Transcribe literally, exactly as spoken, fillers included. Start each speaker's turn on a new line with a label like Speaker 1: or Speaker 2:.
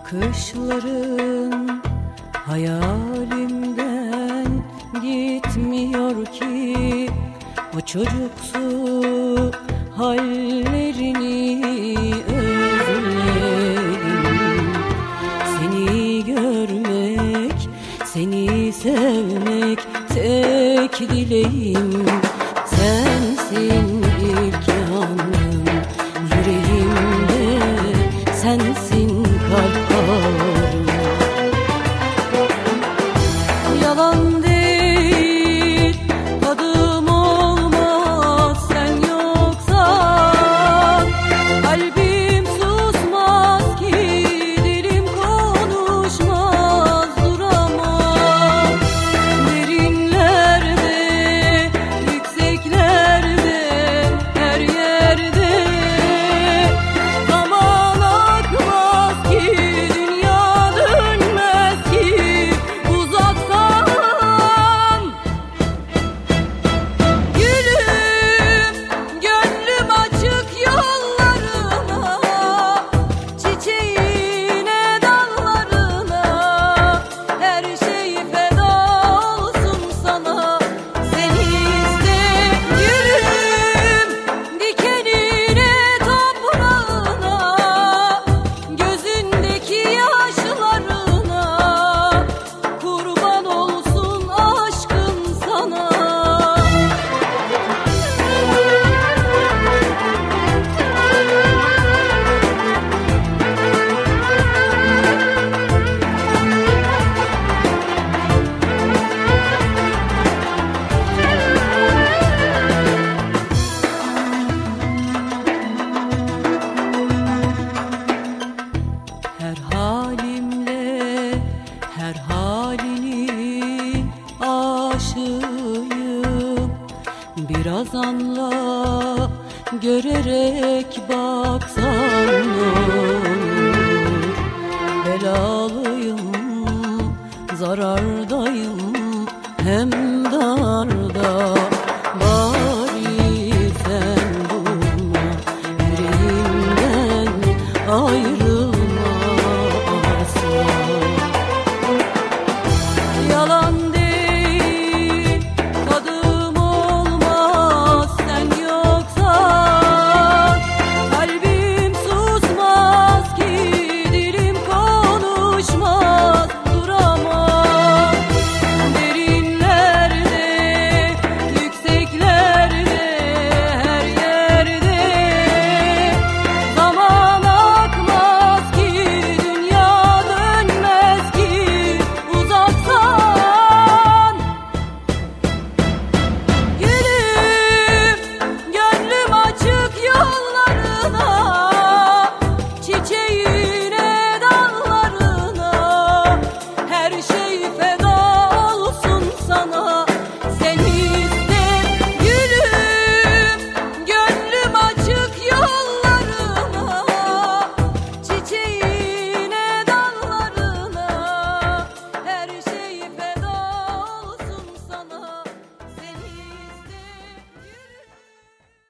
Speaker 1: Bakışların hayalimden gitmiyor ki, o çocuksu hallerini özledim. Seni görmek, seni sevmek tek dileğim. Sensin ilk yanım yüreğimde, sensin kalp ağrım. Yalan değil, tadım olmaz sen yoksan. Kalbim susmaz ki, dilim konuşmaz, duramam. Derinlerde, yükseklerde, her yerde zaman akmaz ki, dünya dönmez ki uzaktan. Gülüm, gönlüm açık yollarına, çiçeğine, dallarına, her şey feda olsun sana. Seni iste gülüm, dikenine, toprağına, gözündeki yaşlarına, kurban olsun aşkım sana. Her halimle, her halini aşığım. Biraz anla, görerek baksan ne olur. Belalıyım, zarardayım, hem darda. Bari sen durma, yüreğimden ayrı.